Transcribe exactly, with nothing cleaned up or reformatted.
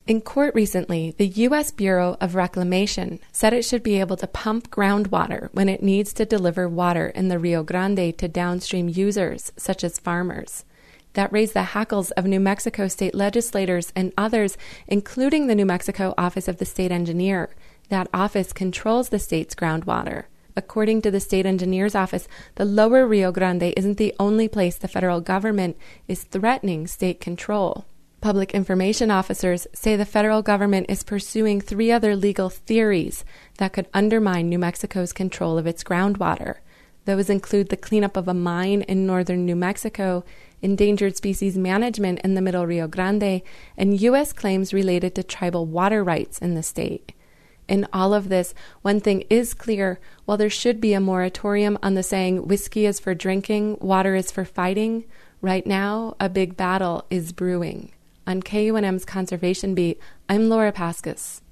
In court recently, the U S Bureau of Reclamation said it should be able to pump groundwater when it needs to deliver water in the Rio Grande to downstream users, such as farmers. That raised the hackles of New Mexico state legislators and others, including the New Mexico Office of the State Engineer. That office controls the state's groundwater. According to the state engineer's office, the lower Rio Grande isn't the only place the federal government is threatening state control. Public information officers say the federal government is pursuing three other legal theories that could undermine New Mexico's control of its groundwater. Those include the cleanup of a mine in northern New Mexico, endangered species management in the middle Rio Grande, and U S claims related to tribal water rights in the state. In all of this, one thing is clear: while there should be a moratorium on the saying whiskey is for drinking, water is for fighting, right now a big battle is brewing. On K U N M's Conservation Beat, I'm Laura Paskus.